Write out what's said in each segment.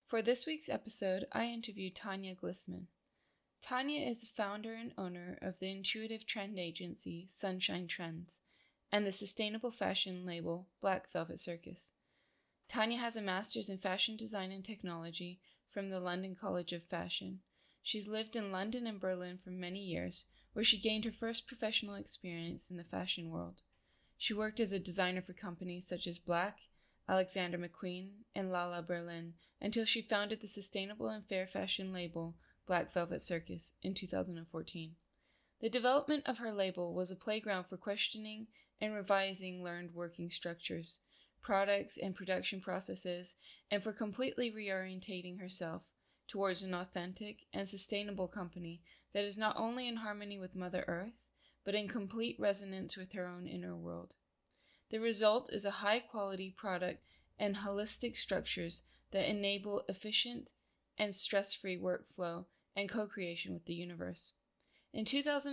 For this week's episode, I interviewed Tanya Glissman. Tanya is the founder and owner of the intuitive trend agency Sunshine Trends and the sustainable fashion label Black Velvet Circus. Tanya has a master's in fashion design and technology from the London College of Fashion. She's lived in London and Berlin for many years, where she gained her first professional experience in the fashion world. She worked as a designer for companies such as Black, Alexander McQueen, and Lala Berlin until she founded the sustainable and fair fashion label Black Velvet Circus in 2014. The development of her label was a playground for questioning and revising learned working structures, products, and production processes, and for completely reorientating herself towards an authentic and sustainable company that is not only in harmony with Mother Earth, but in complete resonance with her own inner world. The result is a high-quality product and holistic structures that enable efficient and stress-free workflow and co-creation with the universe. In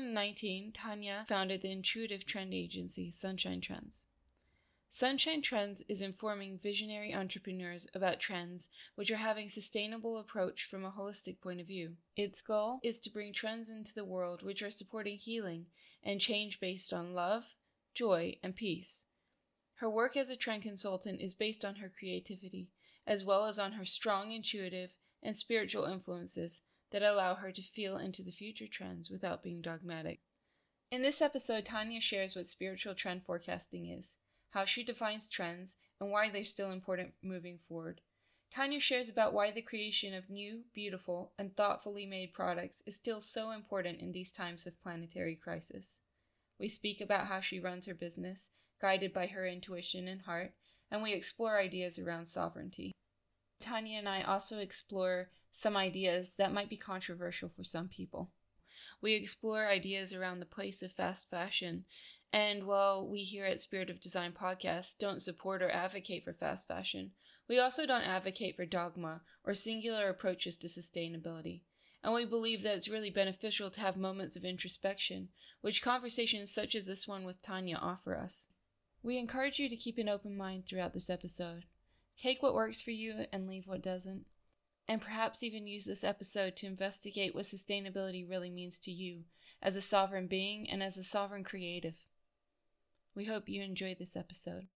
2019, Tanya founded the intuitive trend agency Sunshine Trends. Sunshine Trends is informing visionary entrepreneurs about trends which are having a sustainable approach from a holistic point of view. Its goal is to bring trends into the world which are supporting healing and change based on love, joy, and peace. Her work as a trend consultant is based on her creativity, as well as on her strong intuitive and spiritual influences that allow her to feel into the future trends without being dogmatic. In this episode, Tanya shares what spiritual trend forecasting is, how she defines trends, and why they're still important moving forward. Tanya shares about why the creation of new, beautiful, and thoughtfully made products is still so important in these times of planetary crisis. We speak about how she runs her business, guided by her intuition and heart, and we explore ideas around sovereignty. Tanya and I also explore some ideas that might be controversial for some people. We explore ideas around the place of fast fashion, and while we here at Spirit of Design Podcast don't support or advocate for fast fashion, we also don't advocate for dogma or singular approaches to sustainability. And we believe that it's really beneficial to have moments of introspection, which conversations such as this one with Tanya offer us. We encourage you to keep an open mind throughout this episode. Take what works for you and leave what doesn't. And perhaps even use this episode to investigate what sustainability really means to you as a sovereign being and as a sovereign creative. We hope you enjoy this episode.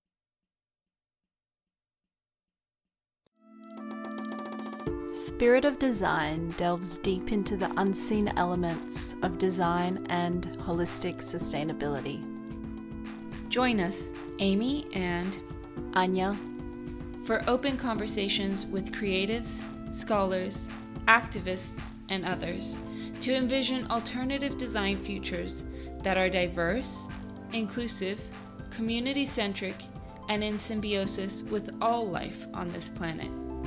Spirit of Design delves deep into the unseen elements of design and holistic sustainability. Join us, Amy and Anya, for open conversations with creatives, scholars, activists, and others to envision alternative design futures that are diverse, inclusive, community-centric, and in symbiosis with all life on this planet.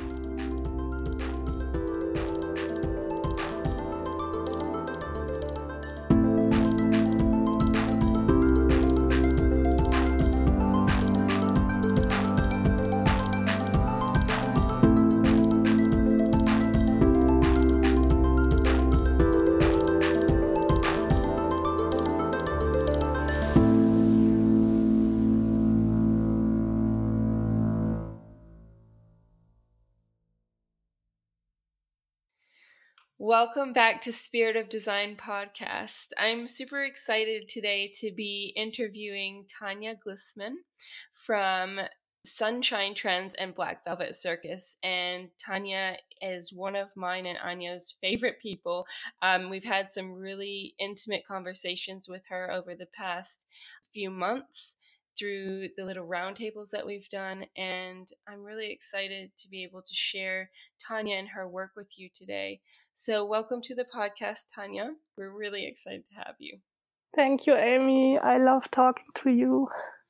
Welcome back to Spirit of Design Podcast. I'm super excited today to be interviewing Tanya Glissman from Sunshine Trends and Black Velvet Circus. And Tanya is one of mine and Anya's favorite people. We've had some really intimate conversations with her over the past few months through the little roundtables that we've done, and I'm really excited to be able to share Tanya and her work with you today. So welcome to the podcast, Tanya. We're really excited to have you. Thank you, Amy. I love talking to you.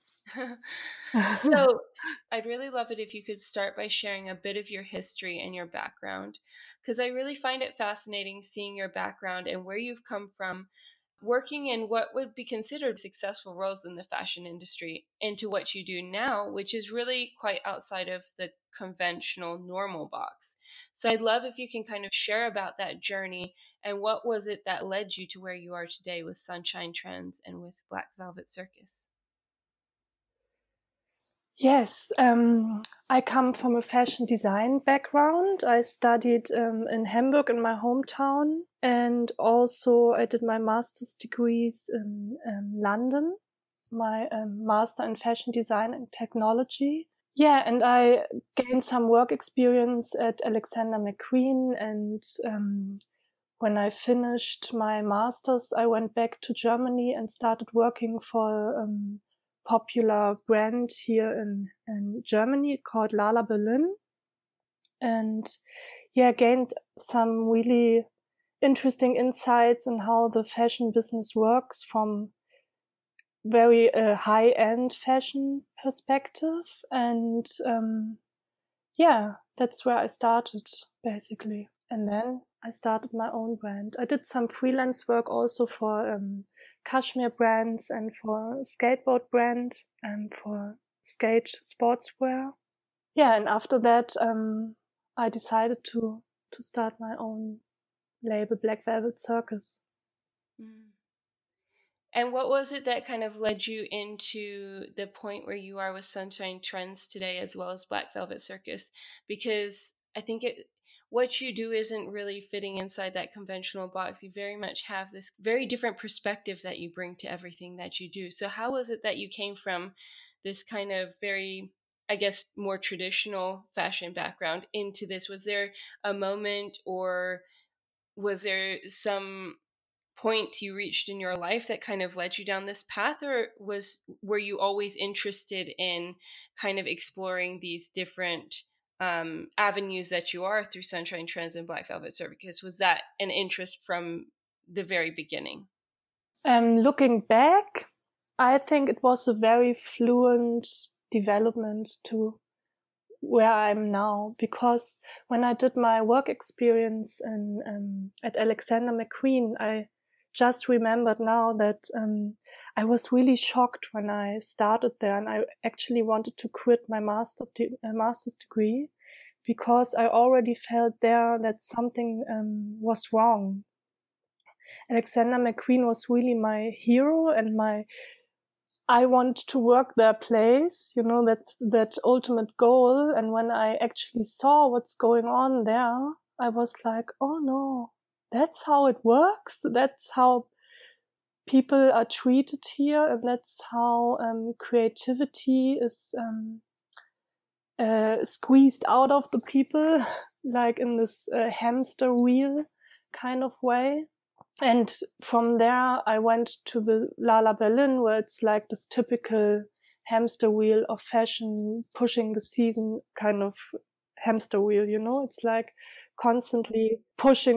So I'd really love it if you could start by sharing a bit of your history and your background, because I really find it fascinating seeing your background and where you've come from, working in what would be considered successful roles in the fashion industry into what you do now, which is really quite outside of the conventional normal box. So I'd love if you can kind of share about that journey and what was it that led you to where you are today with Sunshine Trends and with Black Velvet Circus. Yes, I come from a fashion design background. I studied in Hamburg, in my hometown, and also I did my master's degrees in London, my master in fashion design and technology. Yeah, and I gained some work experience at Alexander McQueen, and when I finished my master's, I went back to Germany and started working for popular brand here in Germany called Lala Berlin. And yeah, gained some really interesting insights in how the fashion business works from very high-end fashion perspective. And yeah, that's where I started basically. And then I started my own brand. I did some freelance work also for cashmere brands and for skateboard brand and for skate sportswear. Yeah, and after that, I decided to start my own label, Black Velvet Circus. Mm. And what was it that kind of led you into the point where you are with Sunshine Trends today, as well as Black Velvet Circus? Because I think what you do isn't really fitting inside that conventional box. You very much have this very different perspective that you bring to everything that you do. So how was it that you came from this kind of very, I guess, more traditional fashion background into this? Was there a moment, or was there some point you reached in your life that kind of led you down this path, or were you always interested in kind of exploring these different avenues that you are through Sunshine Trends and Black Velvet Circus? Was that an interest from the very beginning? Looking back, I think it was a very fluent development to where I'm now, because when I did my work experience at Alexander McQueen, I just remembered now that I was really shocked when I started there, and I actually wanted to quit my master's degree because I already felt there that something was wrong. Alexander McQueen was really my hero and I want to work their place, that ultimate goal. And when I actually saw what's going on there, I was like, oh no, that's how it works. That's how people are treated here. And that's how creativity is squeezed out of the people, like in this hamster wheel kind of way. And from there, I went to the Lala Berlin, where it's like this typical hamster wheel of fashion, pushing the season kind of hamster wheel, It's like constantly pushing,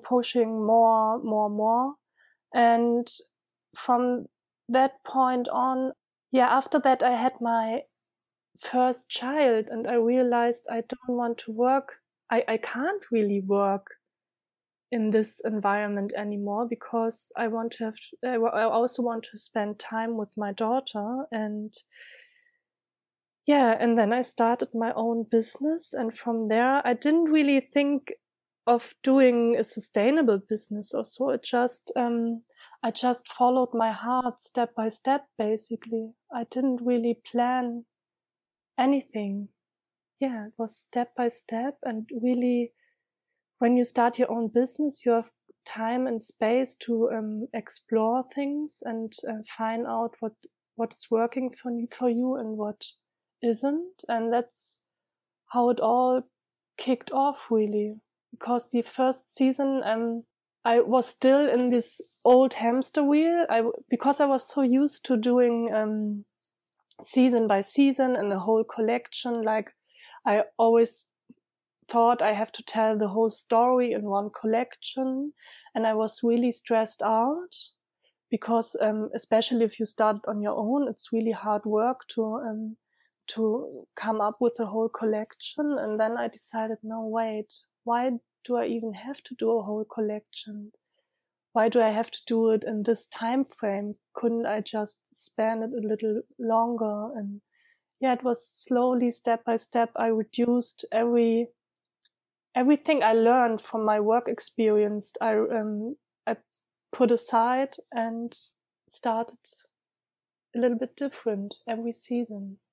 more. And from that point on, yeah, after that, I had my first child and I realized I don't want to work. I can't really work in this environment anymore because I also want to spend time with my daughter. And yeah, and then I started my own business. And from there, I didn't really think of doing a sustainable business or so. I just followed my heart step by step, basically. I didn't really plan anything. Yeah, it was step by step. And really, when you start your own business, you have time and space to explore things and find out what is working for you and what isn't. And that's how it all kicked off, really. Because the first season, I was still in this old hamster wheel. Because I was so used to doing season by season and the whole collection. Like I always thought I have to tell the whole story in one collection, and I was really stressed out because especially if you start on your own, it's really hard work to come up with the whole collection. And then I decided, no, wait, why do I even have to do a whole collection? Why do I have to do it in this time frame? Couldn't I just span it a little longer? And yeah, it was slowly, step by step, I reduced everything I learned from my work experience. I put aside and started a little bit different every season.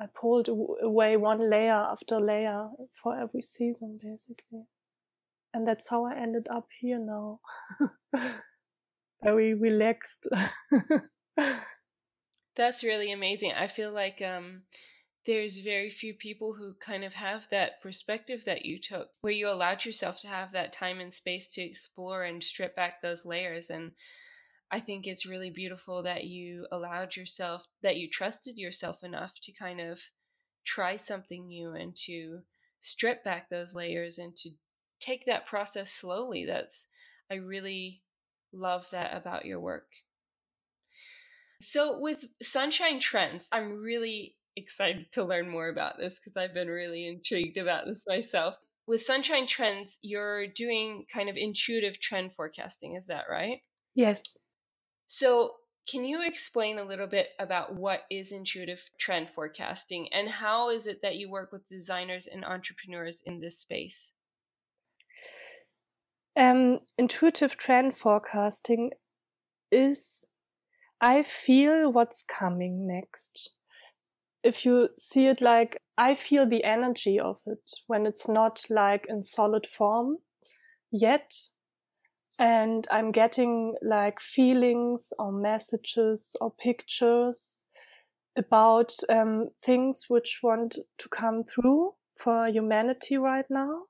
I pulled away one layer after layer for every season, basically. And that's how I ended up here now. Very relaxed. That's really amazing. I feel like there's very few people who kind of have that perspective that you took, where you allowed yourself to have that time and space to explore and strip back those layers. And I think it's really beautiful that you allowed yourself, that you trusted yourself enough to kind of try something new and to strip back those layers and to take that process slowly. I really love that about your work. So with Sunshine Trends, I'm really excited to learn more about this because I've been really intrigued about this myself. With Sunshine Trends, you're doing kind of intuitive trend forecasting, is that right? Yes. So can you explain a little bit about what is intuitive trend forecasting and how is it that you work with designers and entrepreneurs in this space? Intuitive trend forecasting is, I feel what's coming next. If you see it like, I feel the energy of it when it's not like in solid form yet. And I'm getting like feelings or messages or pictures about things which want to come through for humanity right now.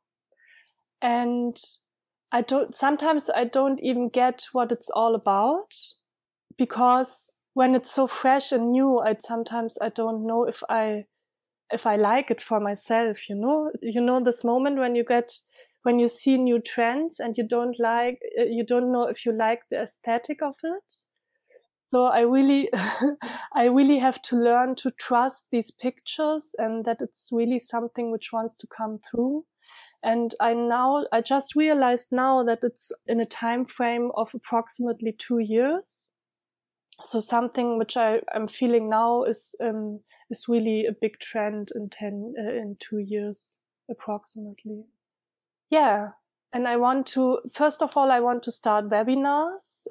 And sometimes I don't even get what it's all about, because when it's so fresh and new, I don't know if I like it for myself, you know this moment when you see new trends and you don't know if you like the aesthetic of it. So I really have to learn to trust these pictures and that it's really something which wants to come through. And I just realized now that it's in a time frame of approximately 2 years. So something which I'm feeling now is really a big trend in 2 years approximately. Yeah, and first of all, I want to start webinars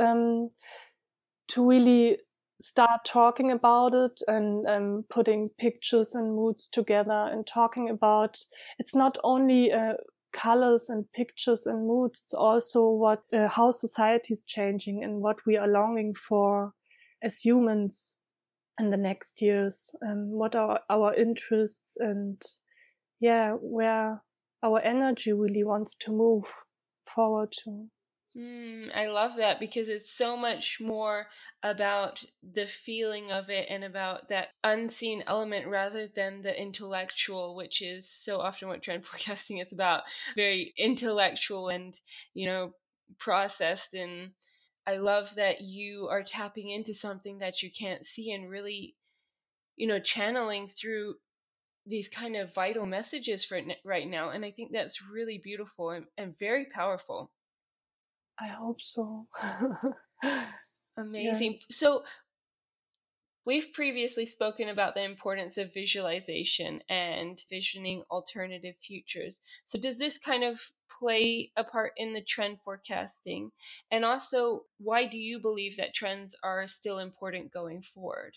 to really start talking about it and putting pictures and moods together and talking about. It's not only colors and pictures and moods. It's also how society is changing and what we are longing for as humans in the next years, what are our interests, and where our energy really wants to move forward to. I love that, because it's so much more about the feeling of it and about that unseen element rather than the intellectual, which is so often what trend forecasting is about. Very intellectual and, processed. And I love that you are tapping into something that you can't see and really, channeling through these kind of vital messages for right now. And I think that's really beautiful and very powerful. I hope so. Amazing. Yes. So we've previously spoken about the importance of visualization and visioning alternative futures. So does this kind of play a part in the trend forecasting? And also, why do you believe that trends are still important going forward?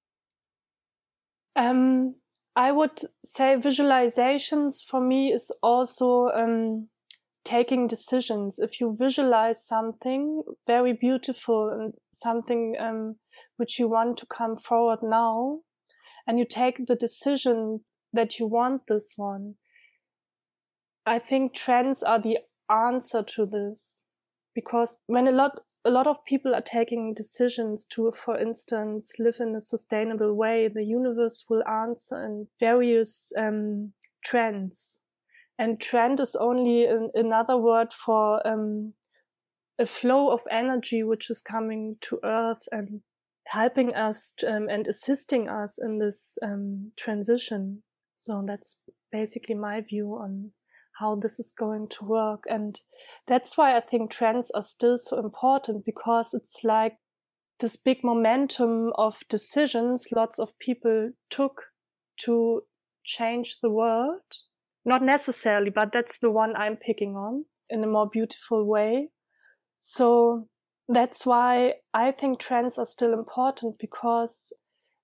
I would say visualizations for me is also taking decisions. If you visualize something very beautiful and something which you want to come forward now, and you take the decision that you want this one, I think trends are the answer to this. Because when a lot of people are taking decisions to, for instance, live in a sustainable way, the universe will answer in various trends. And trend is only another word for a flow of energy which is coming to Earth and helping us and assisting us in this transition. So that's basically my view on how this is going to work. And that's why I think trends are still so important, because it's like this big momentum of decisions lots of people took to change the world. Not necessarily, but that's the one I'm picking on in a more beautiful way. So that's why I think trends are still important, because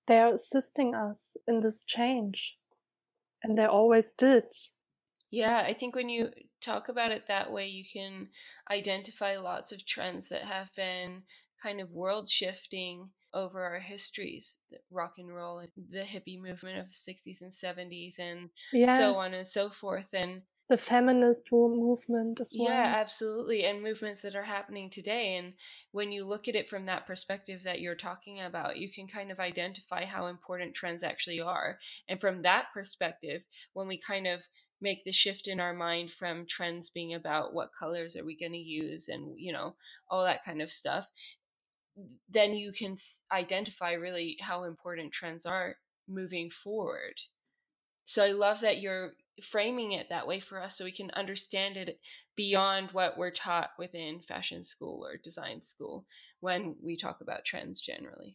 they're assisting us in this change. And they always did. Yeah, I think when you talk about it that way, you can identify lots of trends that have been kind of world shifting over our histories. Rock and roll, and the hippie movement of the 60s and 70s, and so on and so forth. And the feminist movement as well. Yeah, absolutely. And movements that are happening today. And when you look at it from that perspective that you're talking about, you can kind of identify how important trends actually are. And from that perspective, when we kind of make the shift in our mind from trends being about what colors are we going to use and, you know, all that kind of stuff, then you can identify really how important trends are moving forward. So I love that you're framing it that way for us so we can understand it beyond what we're taught within fashion school or design school when we talk about trends generally.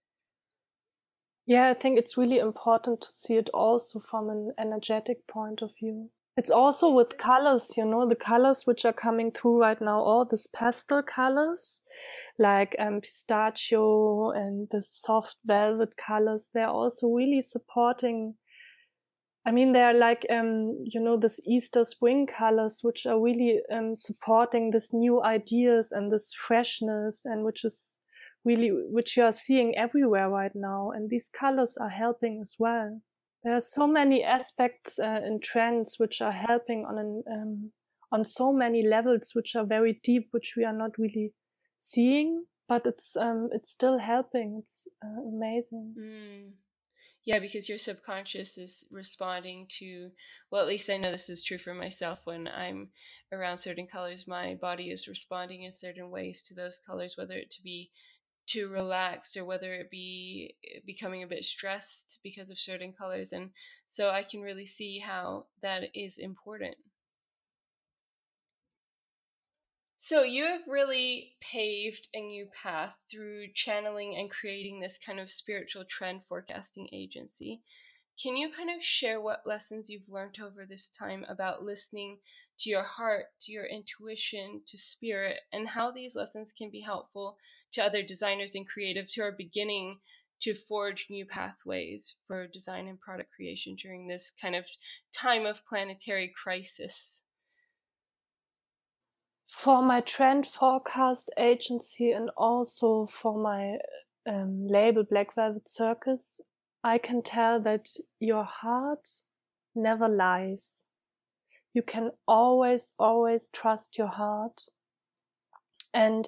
Yeah, I think it's really important to see it also from an energetic point of view. It's also with colors, you know, the colors which are coming through right now, all these pastel colors, like pistachio and the soft velvet colors, they're also really supporting. I mean, they're like, you know, this Easter spring colors, which are really supporting this new ideas and this freshness, and which you are seeing everywhere right now. And these colors are helping as well. There are so many aspects in trends which are helping on so many levels, which are very deep, which we are not really seeing, but it's still helping. It's amazing. Yeah, because your subconscious is responding to, well, at least I know this is true for myself. When I'm around certain colors, my body is responding in certain ways to those colors, whether it to be too relaxed or whether it be becoming a bit stressed because of certain colors. And so I can really see how that is important. So you have really paved a new path through channeling and creating this kind of spiritual trend forecasting agency. Can you kind of share what lessons you've learned over this time about listening to your heart, to your intuition, to spirit, and how these lessons can be helpful to other designers and creatives who are beginning to forge new pathways for design and product creation during this kind of time of planetary crisis? For my trend forecast agency and also for my label Black Velvet Circus, I can tell that your heart never lies. You can always, always trust your heart. And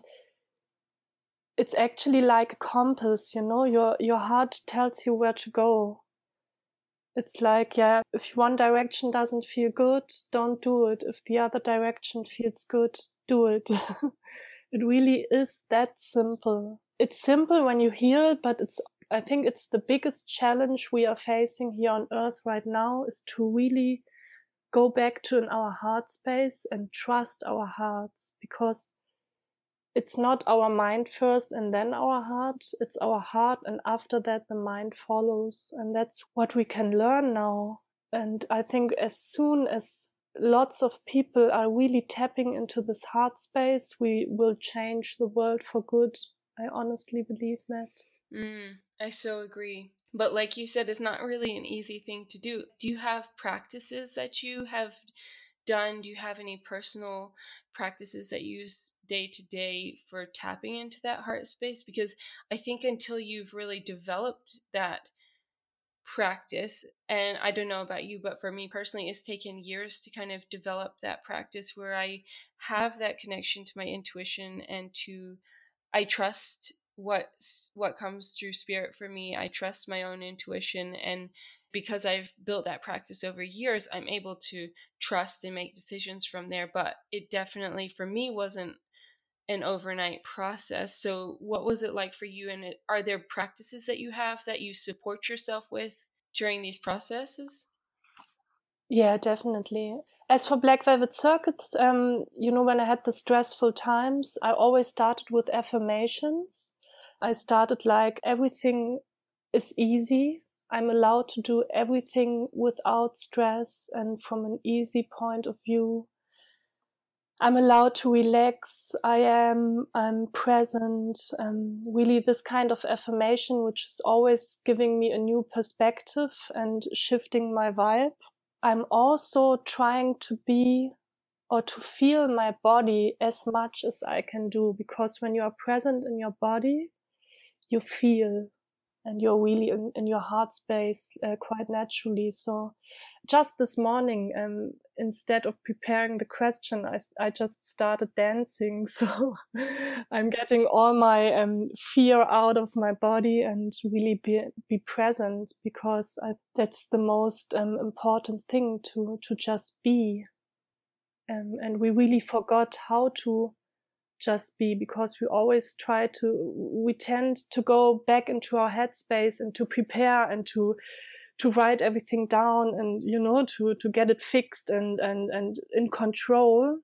it's actually like a compass, you know, your heart tells you where to go. It's like, yeah, if one direction doesn't feel good, don't do it. If the other direction feels good, do it. It really is that simple. It's simple when you hear it, but I think it's the biggest challenge we are facing here on Earth right now is to really go back to our heart space and trust our hearts, because it's not our mind first and then our heart. It's our heart, and after that the mind follows. And that's what we can learn now. And I think as soon as lots of people are really tapping into this heart space, we will change the world for good. I honestly believe that. I so agree. But like you said, it's not really an easy thing to do. Do you have practices that you have done? Do you have any personal practices that you use day to day for tapping into that heart space? Because I think until you've really developed that practice, and I don't know about you, but for me personally, it's taken years to kind of develop that practice where I have that connection to my intuition and I trust what comes through spirit for me. I trust my own intuition, and because I've built that practice over years, I'm able to trust and make decisions from there. But it definitely for me wasn't an overnight process. So what was it like for you? And are there practices that you have that you support yourself with during these processes? Yeah, definitely. As for Black Velvet Circus, you know, when I had the stressful times, I always started with affirmations. I started like, everything is easy. I'm allowed to do everything without stress and from an easy point of view. I'm allowed to relax. I'm present. Really this kind of affirmation, which is always giving me a new perspective and shifting my vibe. I'm also trying to be or to feel my body as much as I can do, because when you are present in your body, you feel, and you're really in your heart space quite naturally. So just this morning, instead of preparing the question, I just started dancing. So I'm getting all my fear out of my body and really be present, because that's the most important thing, to just be. And we really forgot how to just be, because we tend to go back into our headspace and to prepare and to write everything down and, to get it fixed and in control.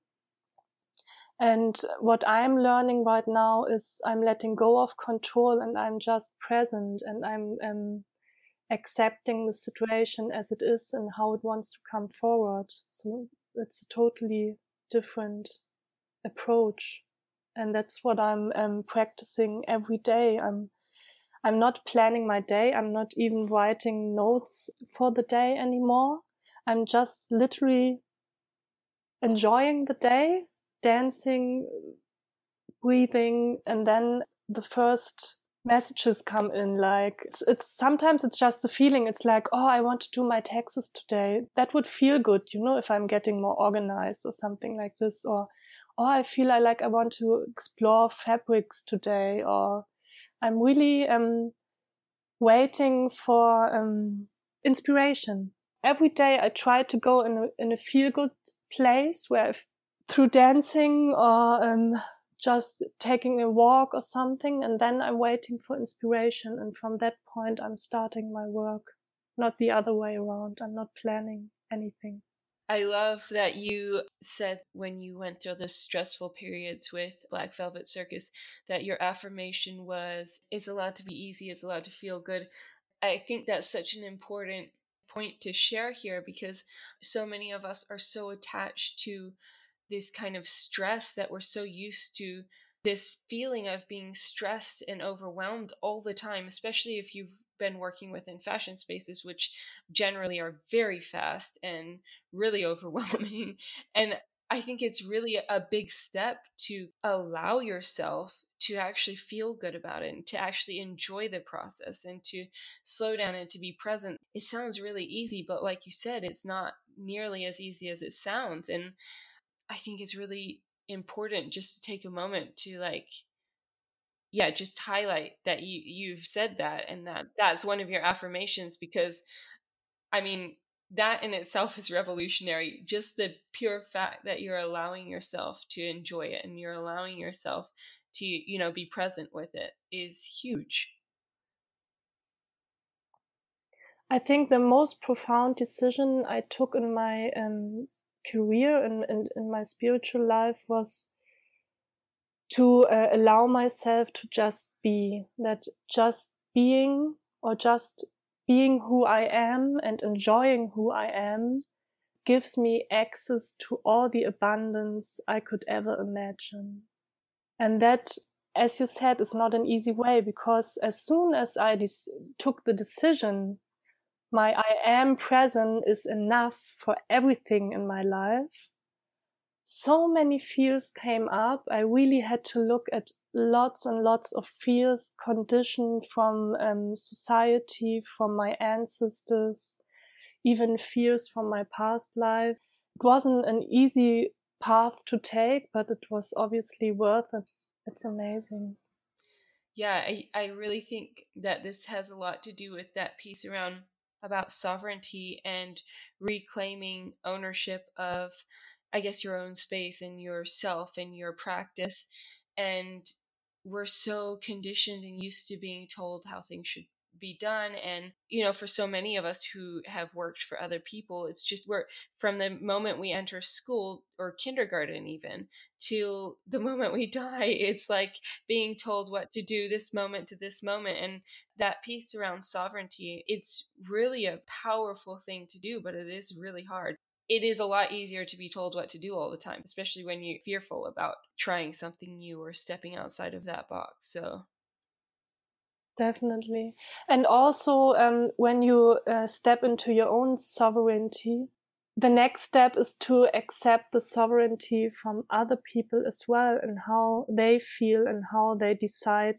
And what I'm learning right now is I'm letting go of control, and I'm just present, and I'm accepting the situation as it is and how it wants to come forward. So it's a totally different approach. And that's what I'm practicing every day. I'm not planning my day. I'm not even writing notes for the day anymore. I'm just literally enjoying the day, dancing, breathing, and then the first messages come in. Like it's sometimes it's just a feeling. It's like, oh, I want to do my taxes today. That would feel good, if I'm getting more organized or something like this. Or I feel I want to explore fabrics today. Or I'm really waiting for inspiration. Every day I try to go in a feel good place, where through dancing or just taking a walk or something, and then I'm waiting for inspiration, and from that point I'm starting my work, not the other way around. I'm not planning anything. I love that you said when you went through the stressful periods with Black Velvet Circus that your affirmation was, it's allowed to be easy, it's allowed to feel good. I think that's such an important point to share here, because so many of us are so attached to this kind of stress, that we're so used to this feeling of being stressed and overwhelmed all the time, especially if you've been working within fashion spaces, which generally are very fast and really overwhelming. And I think it's really a big step to allow yourself to actually feel good about it and to actually enjoy the process and to slow down and to be present. It sounds really easy, but like you said, it's not nearly as easy as it sounds. And I think it's really important just to take a moment to just highlight that you've said that, and that's one of your affirmations, because I mean, that in itself is revolutionary. Just the pure fact that you're allowing yourself to enjoy it and you're allowing yourself to, be present with it is huge. I think the most profound decision I took in my career and in my spiritual life was to allow myself to just be. That just being, or just being who I am and enjoying who I am, gives me access to all the abundance I could ever imagine. And that, as you said, is not an easy way, because as soon as I took the decision, my I am present is enough for everything in my life, so many fears came up. I really had to look at lots and lots of fears conditioned from society, from my ancestors, even fears from my past life. It wasn't an easy path to take, but it was obviously worth it. It's amazing. Yeah, I really think that this has a lot to do with that piece about sovereignty and reclaiming ownership of, I guess, your own space and yourself and your practice. And we're so conditioned and used to being told how things should be done. And, for so many of us who have worked for other people, it's just from the moment we enter school or kindergarten even till the moment we die, it's like being told what to do this moment to this moment. And that piece around sovereignty, it's really a powerful thing to do, but it is really hard. it is a lot easier to be told what to do all the time, especially when you're fearful about trying something new or stepping outside of that box. So definitely. And also, when you step into your own sovereignty, the next step is to accept the sovereignty from other people as well, and how they feel and how they decide,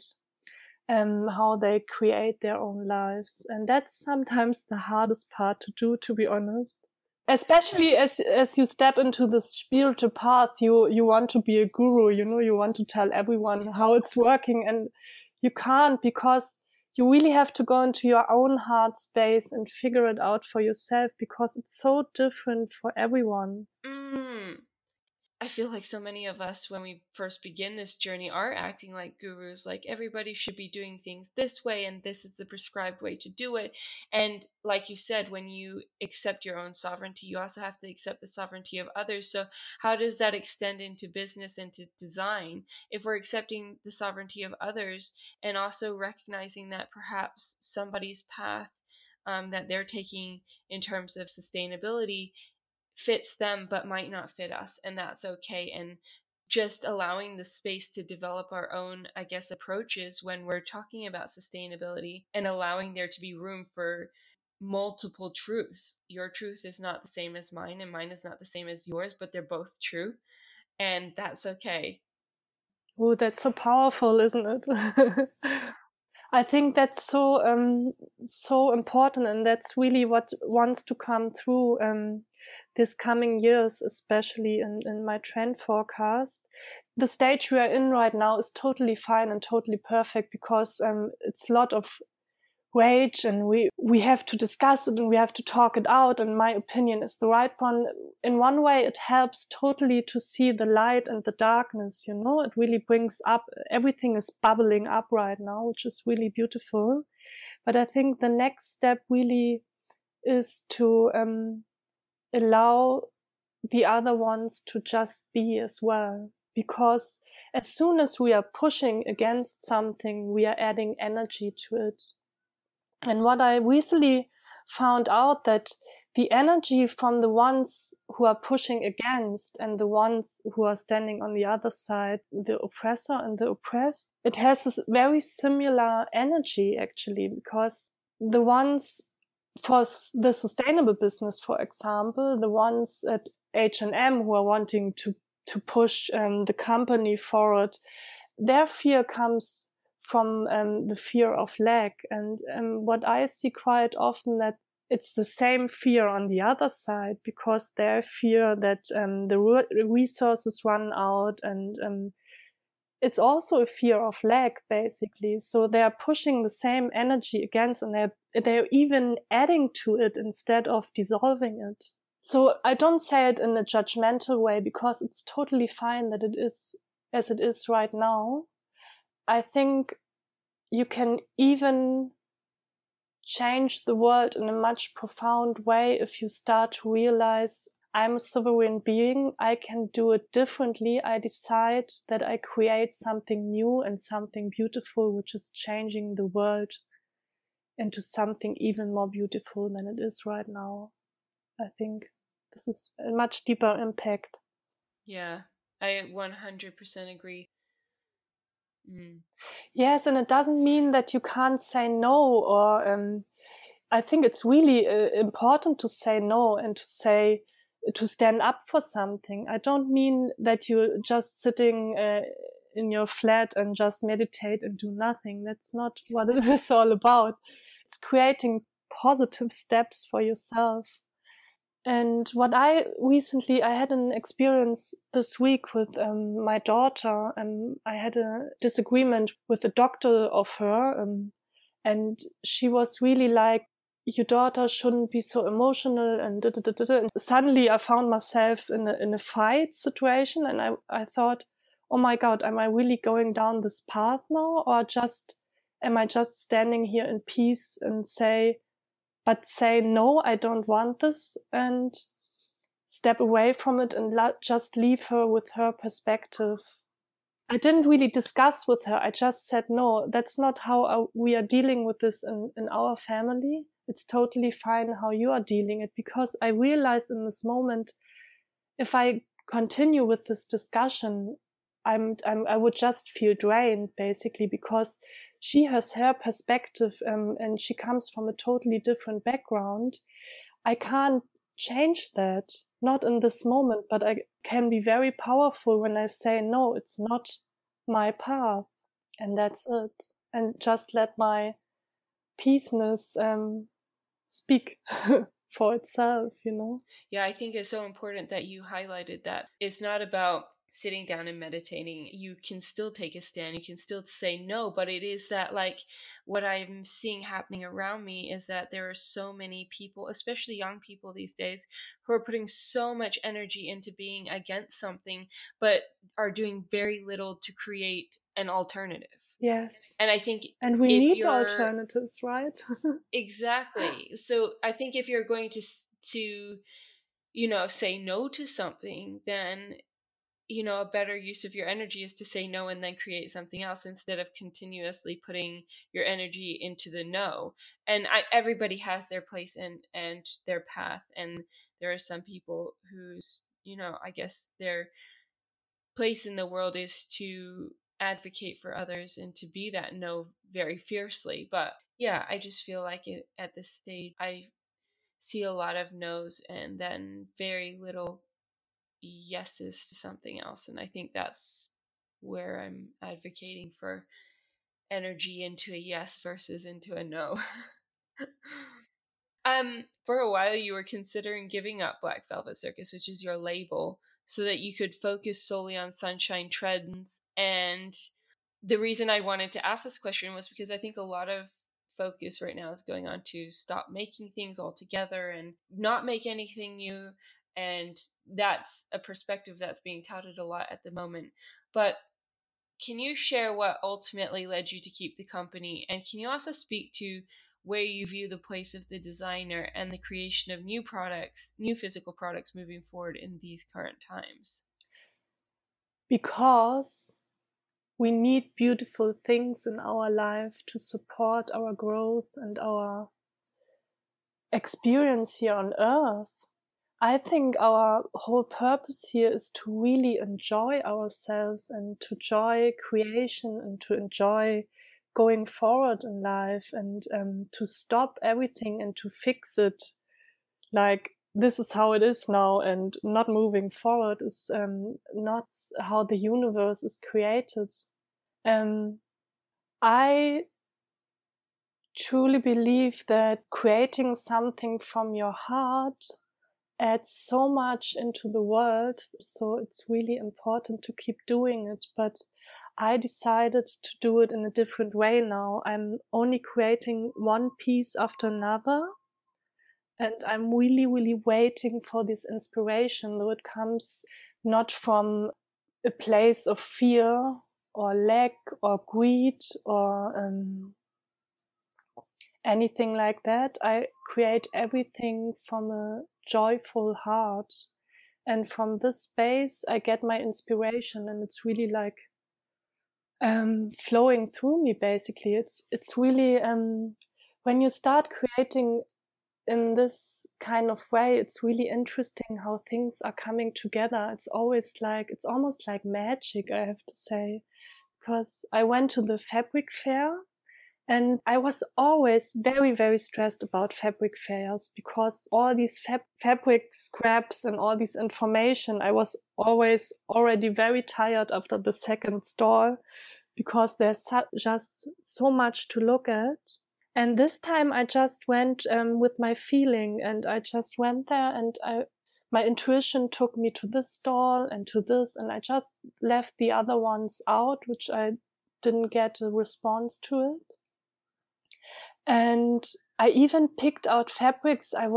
how they create their own lives. And that's sometimes the hardest part to do, to be honest. Especially as you step into the spiritual path, you want to be a guru, you want to tell everyone how it's working, and you can't, because you really have to go into your own heart space and figure it out for yourself, because it's so different for everyone. I feel like so many of us, when we first begin this journey, are acting like gurus, like everybody should be doing things this way and this is the prescribed way to do it. And like you said, when you accept your own sovereignty, you also have to accept the sovereignty of others. So how does that extend into business and to design? If we're accepting the sovereignty of others and also recognizing that perhaps somebody's path that they're taking in terms of sustainability fits them but might not fit us, and that's okay, and just allowing the space to develop our own, I guess, approaches when we're talking about sustainability, and allowing there to be room for multiple truths. Your truth is not the same as mine, and mine is not the same as yours, but they're both true, and that's okay. Oh, that's so powerful, isn't it? I think that's so important, and that's really what wants to come through this coming years, especially in my trend forecast. The stage we are in right now is totally fine and totally perfect, because it's a lot of rage, and we have to discuss it and we have to talk it out, and my opinion is the right one. In one way, it helps totally to see the light and the darkness, it really brings up, everything is bubbling up right now, which is really beautiful. But I think the next step really is to allow the other ones to just be as well, because as soon as we are pushing against something, we are adding energy to it. And what I recently found out, that the energy from the ones who are pushing against and the ones who are standing on the other side, the oppressor and the oppressed, it has this very similar energy, actually, because the ones for the sustainable business, for example, the ones at H&M who are wanting to push the company forward, their fear comes from the fear of lack. And what I see quite often, that it's the same fear on the other side, because they fear that the resources run out, and it's also a fear of lack, basically. So they are pushing the same energy against, and they're even adding to it instead of dissolving it. So I don't say it in a judgmental way, because it's totally fine that it is as it is right now. I think you can even change the world in a much profound way if you start to realize, I'm a sovereign being, I can do it differently. I decide that I create something new and something beautiful, which is changing the world into something even more beautiful than it is right now. I think this is a much deeper impact. Yeah, I 100% agree. Yes, and it doesn't mean that you can't say no, or I think it's really important to say no and to stand up for something. I don't mean that you're just sitting in your flat and just meditate and do nothing. That's not what it is all about. It's creating positive steps for yourself. And what I had an experience this week with my daughter. I had a disagreement with the doctor of her, and she was really like, your daughter shouldn't be so emotional, and da, da, da, da, da. And suddenly I found myself in a fight situation, and I thought, oh my God, am I really going down this path now, or am I just standing here in peace and say no, I don't want this, and step away from it and just leave her with her perspective. I didn't really discuss with her. I just said, no, that's not how we are dealing with this in our family. it's totally fine how you are dealing it, because I realized in this moment, if I continue with this discussion, I would just feel drained, basically, because she has her perspective, and she comes from a totally different background. I can't change that, not in this moment, but I can be very powerful when I say, no, it's not my path, and that's it. And just let my peaceness speak for itself, you know? Yeah, I think it's so important that you highlighted that. It's not about sitting down and meditating. You can still take a stand, you can still say no, but it is that, like, what I'm seeing happening around me is that there are so many people, especially young people these days, who are putting so much energy into being against something, but are doing very little to create an alternative. Yes. And I think, and we need alternatives, right? Exactly. So I think if you're going to say no to something, then a better use of your energy is to say no and then create something else, instead of continuously putting your energy into the no. And everybody has their place and their path, and there are some people whose I guess their place in the world is to advocate for others and to be that no very fiercely. But yeah, I just feel like at this stage I see a lot of no's and then very little yeses to something else. And I think that's where I'm advocating for energy into a yes versus into a no. For a while you were considering giving up Black Velvet Circus, which is your label, so that you could focus solely on Sunshine Trends. And the reason I wanted to ask this question was because I think a lot of focus right now is going on to stop making things altogether and not make anything new. And that's a perspective that's being touted a lot at the moment. But can you share what ultimately led you to keep the company? And can you also speak to where you view the place of the designer and the creation of new products, new physical products moving forward in these current times? Because we need beautiful things in our life to support our growth and our experience here on Earth. I think our whole purpose here is to really enjoy ourselves and to enjoy creation and to enjoy going forward in life, and to stop everything and to fix it. Like, this is how it is now, and not moving forward is not how the universe is created. I truly believe that creating something from your heart adds so much into the world, so it's really important to keep doing it. But I decided to do it in a different way now. I'm only creating one piece after another, and I'm really, really waiting for this inspiration, though it comes not from a place of fear or lack or greed or anything like that. I create everything from a joyful heart, and from this space I get my inspiration, and it's really like flowing through me, basically. It's really when you start creating in this kind of way, it's really interesting how things are coming together. It's almost like magic, I have to say, because I went to the fabric fair. And I was always very, very stressed about fabric fairs, because all these fabric scraps and all this information, I was always already very tired after the second stall, because there's just so much to look at. And this time I just went with my feeling, and I just went there, and my intuition took me to this stall and to this, and I just left the other ones out, which I didn't get a response to it. And I even picked out fabrics I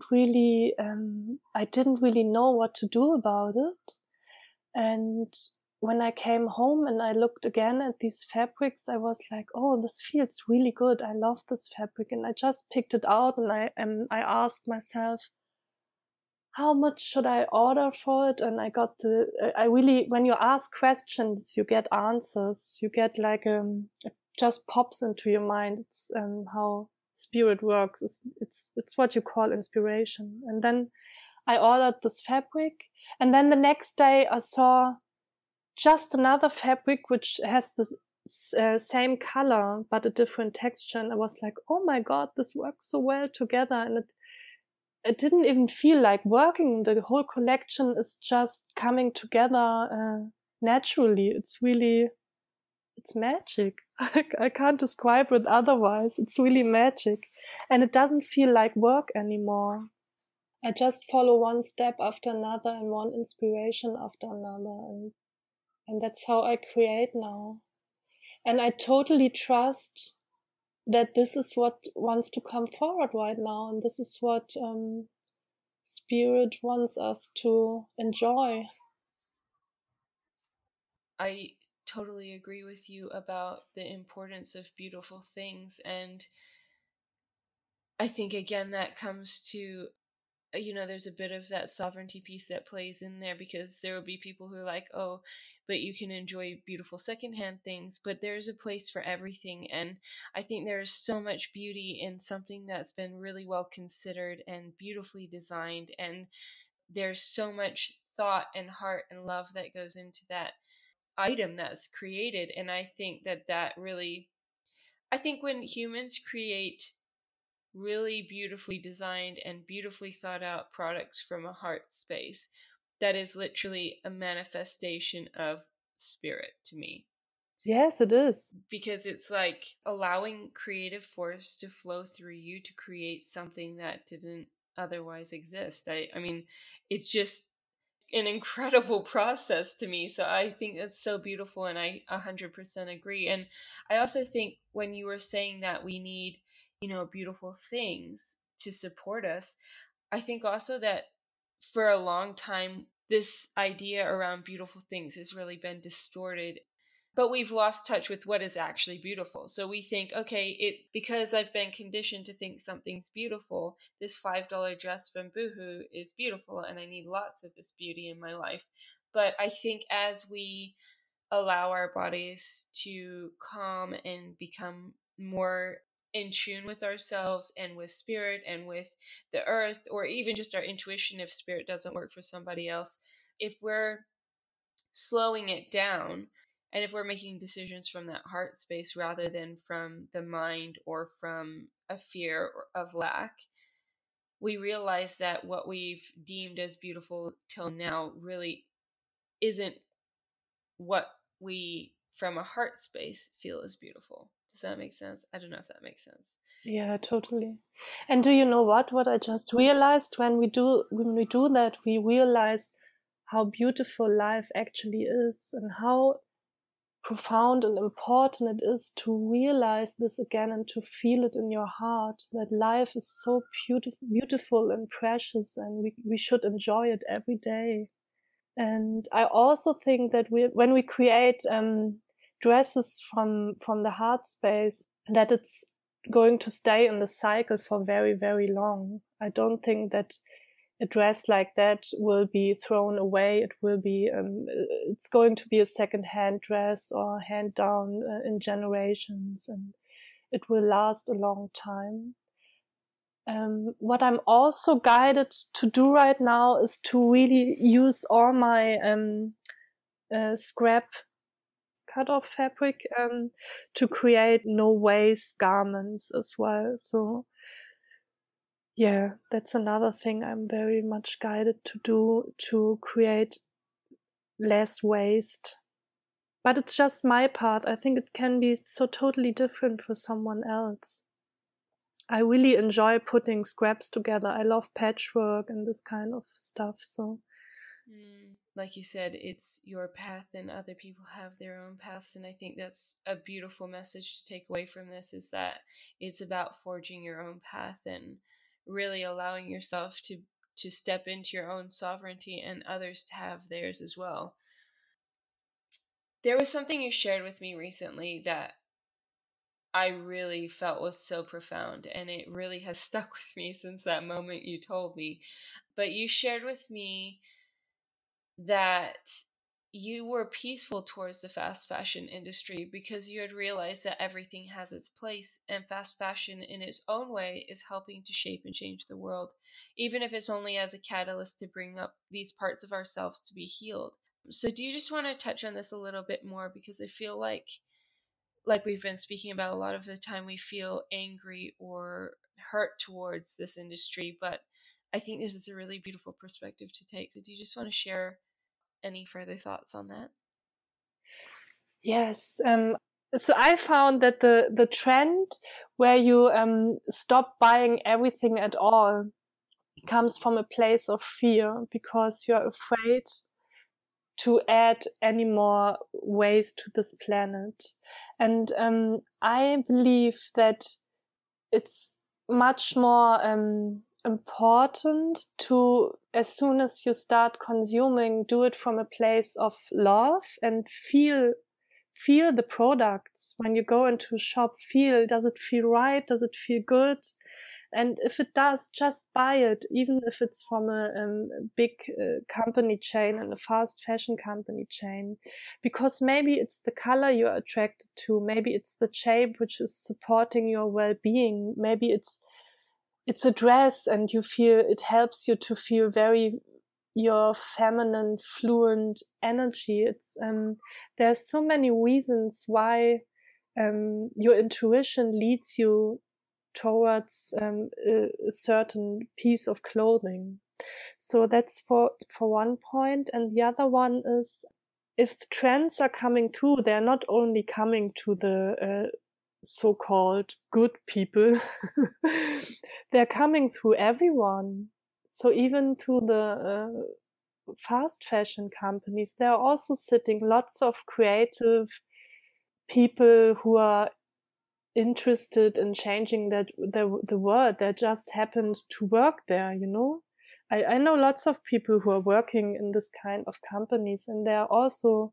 didn't really know what to do about it. And when I came home and I looked again at these fabrics, I was like, oh, this feels really good. I love this fabric. And I just picked it out, and I asked myself, how much should I order for it? And I got when you ask questions, you get answers. You get like, it just pops into your mind. It's how spirit works. It's what you call inspiration. And then I ordered this fabric, and then the next day I saw just another fabric which has the same color but a different texture, and I was like, oh my god, this works so well together. And it didn't even feel like working. The whole collection is just coming together naturally. It's magic. I can't describe it otherwise. It's really magic, and it doesn't feel like work anymore. I just follow one step after another and one inspiration after another, and that's how I create now. And I totally trust that this is what wants to come forward right now, and this is what Spirit wants us to enjoy. I totally agree with you about the importance of beautiful things, and I think again that comes to, there's a bit of that sovereignty piece that plays in there, because there will be people who are like, oh, but you can enjoy beautiful secondhand things, but there's a place for everything. And I think there is so much beauty in something that's been really well considered and beautifully designed, and there's so much thought and heart and love that goes into that item that's created. And I think that really, I think when humans create really beautifully designed and beautifully thought out products from a heart space, that is literally a manifestation of spirit to me. Yes, it is. Because it's like allowing creative force to flow through you to create something that didn't otherwise exist. I mean, it's just an incredible process to me. So I think that's so beautiful, and I 100% agree. And I also think when you were saying that we need, beautiful things to support us, I think also that for a long time, this idea around beautiful things has really been distorted, but we've lost touch with what is actually beautiful. So we think, okay, because I've been conditioned to think something's beautiful, this $5 dress from Boohoo is beautiful, and I need lots of this beauty in my life. But I think as we allow our bodies to calm and become more in tune with ourselves and with spirit and with the earth, or even just our intuition if spirit doesn't work for somebody else, if we're slowing it down and if we're making decisions from that heart space rather than from the mind or from a fear of lack, we realize that what we've deemed as beautiful till now really isn't what we from a heart space feel is beautiful. Does that make sense? I don't know if that makes sense. Yeah, totally. And do you know what I just realized when we do that, we realize how beautiful life actually is, and how profound and important it is to realize this again and to feel it in your heart, that life is so beautiful and precious, and we should enjoy it every day. And I also think that when we create dresses from the heart space, that it's going to stay in the cycle for very, very long. I don't think that a dress like that will be thrown away. It will be, it's going to be a second-hand dress or hand down in generations, and it will last a long time. What I'm also guided to do right now is to really use all my scrap cut-off fabric to create no-waste garments as well. So yeah, that's another thing I'm very much guided to do, to create less waste. But it's just my part. I think it can be so totally different for someone else. I really enjoy putting scraps together. I love patchwork and this kind of stuff. So, like you said, it's your path and other people have their own paths. And I think that's a beautiful message to take away from this, is that it's about forging your own path and really allowing yourself to step into your own sovereignty and others to have theirs as well. There was something you shared with me recently that I really felt was so profound, and it really has stuck with me since that moment you told me. But you shared with me that you were peaceful towards the fast fashion industry because you had realized that everything has its place, and fast fashion in its own way is helping to shape and change the world, even if it's only as a catalyst to bring up these parts of ourselves to be healed. So do you just want to touch on this a little bit more? Because I feel like we've been speaking about, a lot of the time we feel angry or hurt towards this industry, but I think this is a really beautiful perspective to take. So do you just want to share any further thoughts on that? Yes. So I found that the trend where you stop buying everything at all comes from a place of fear, because you're afraid to add any more waste to this planet. And I believe that it's much more important to, as soon as you start consuming, do it from a place of love and feel the products. When you go into a shop, does it feel right? Does it feel good? And if it does, just buy it, even if it's from a big company chain and a fast fashion company chain, because maybe it's the color you're attracted to. Maybe it's the shape which is supporting your well-being. Maybe it's a dress and you feel it helps you to feel your feminine, fluent energy. It's there's so many reasons why your intuition leads you towards a certain piece of clothing. So that's for one point. And the other one is, if trends are coming through, they're not only coming to the so-called good people, they're coming through everyone. So even through the fast fashion companies, there are also sitting lots of creative people who are interested in changing the world, that just happened to work there, you know. I know lots of people who are working in this kind of companies, and they are also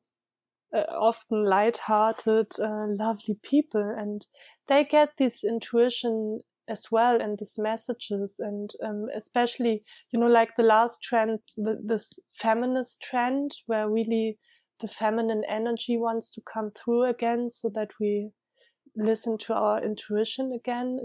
often light-hearted, lovely people, and they get this intuition as well, and these messages, and especially, you know, like the last trend, this feminist trend, where really the feminine energy wants to come through again, so that we listen to our intuition again.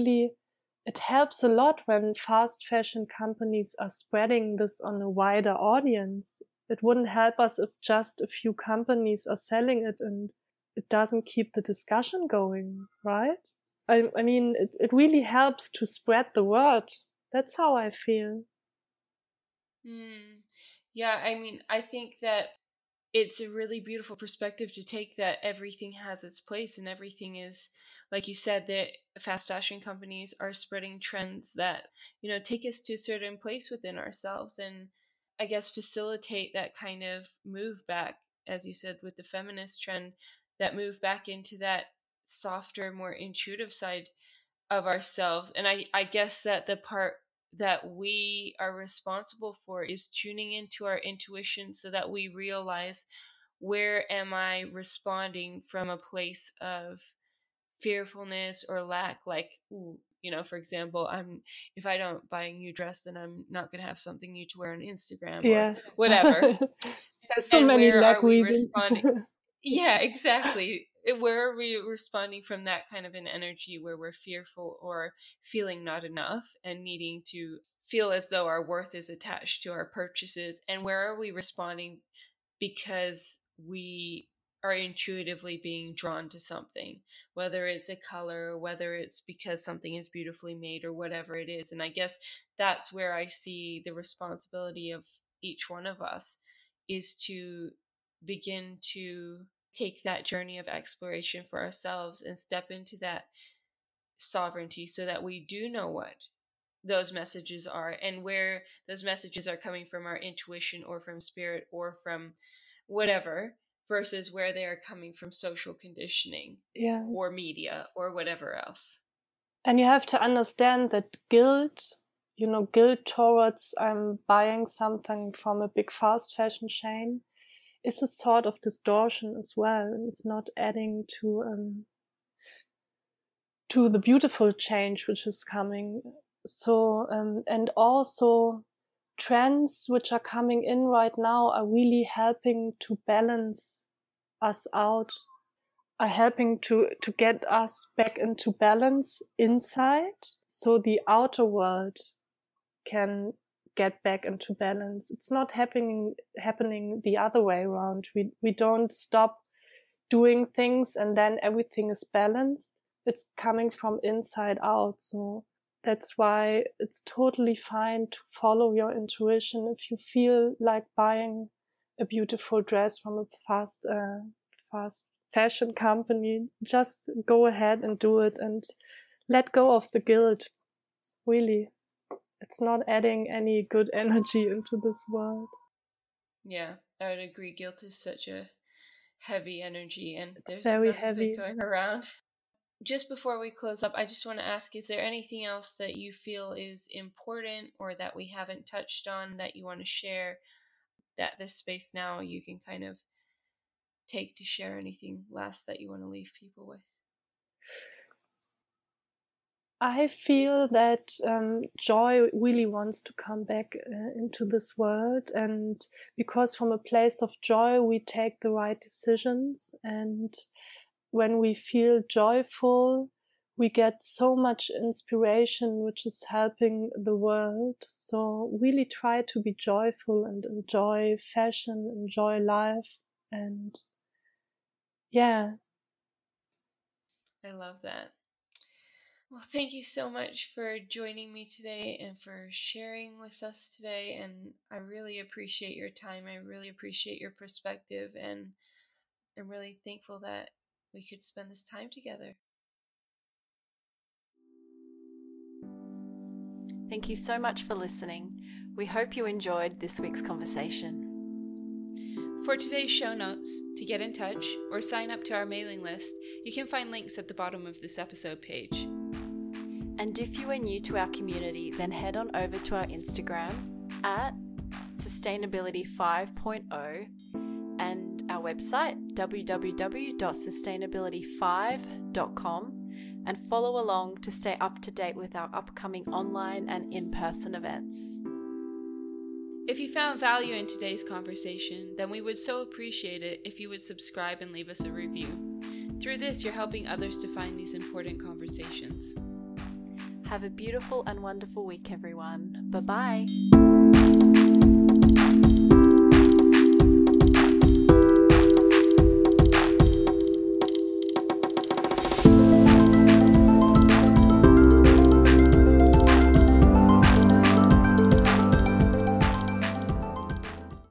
It helps a lot when fast fashion companies are spreading this on a wider audience. It wouldn't help us if just a few companies are selling it and it doesn't keep the discussion going, right? I mean, it really helps to spread the word. That's how I feel. Yeah, I mean, I think that it's a really beautiful perspective to take, that everything has its place, and everything is, like you said, that fast fashion companies are spreading trends that, you know, take us to a certain place within ourselves, and I guess facilitate that kind of move back, as you said, with the feminist trend, that move back into that softer, more intuitive side of ourselves. And I guess that the part that we are responsible for is tuning into our intuition, so that we realize, where am I responding from a place of fearfulness or lack? Like, you know, for example, if I don't buy a new dress, then I'm not going to have something new to wear on Instagram, yes, or whatever. There's so many lack reasons. Yeah, exactly. Where are we responding from that kind of an energy, where we're fearful or feeling not enough and needing to feel as though our worth is attached to our purchases? And where are we responding because we are intuitively being drawn to something, whether it's a color, whether it's because something is beautifully made, or whatever it is? And I guess that's where I see the responsibility of each one of us, is to begin to take that journey of exploration for ourselves and step into that sovereignty, so that we do know what those messages are, and where those messages are coming from our intuition, or from spirit, or from whatever, versus where they are coming from social conditioning, yes, or media, or whatever else. And you have to understand that guilt towards buying something from a big fast fashion chain is a sort of distortion as well. It's not adding to the beautiful change which is coming. So and also trends which are coming in right now are really helping to balance us out, are helping to get us back into balance inside, so the outer world can get back into balance. It's not happening the other way around. We don't stop doing things and then everything is balanced. It's coming from inside out. So that's why it's totally fine to follow your intuition. If you feel like buying a beautiful dress from a fast fashion company, just go ahead and do it and let go of the guilt. Really, it's not adding any good energy into this world. Yeah, I would agree. Guilt is such a heavy energy, and It's there's very enough heavy. of it going around. Just before we close up, I just want to ask, is there anything else that you feel is important or that we haven't touched on that you want to share, that this space now you can kind of take to share anything last that you want to leave people with? I feel that joy really wants to come back into this world, and because from a place of joy we take the right decisions, and when we feel joyful we get so much inspiration which is helping the world. So really try to be joyful and enjoy fashion, enjoy life, and yeah. I love that. Well, thank you so much for joining me today and for sharing with us today. And I really appreciate your time. I really appreciate your perspective. And I'm really thankful that we could spend this time together. Thank you so much for listening. We hope you enjoyed this week's conversation. For today's show notes, to get in touch or sign up to our mailing list, you can find links at the bottom of this episode page. And if you are new to our community, then head on over to our Instagram at Sustainability 5.0 and our website www.sustainability5.com, and follow along to stay up to date with our upcoming online and in-person events. If you found value in today's conversation, then we would so appreciate it if you would subscribe and leave us a review. Through this, you're helping others to find these important conversations. Have a beautiful and wonderful week, everyone. Bye-bye.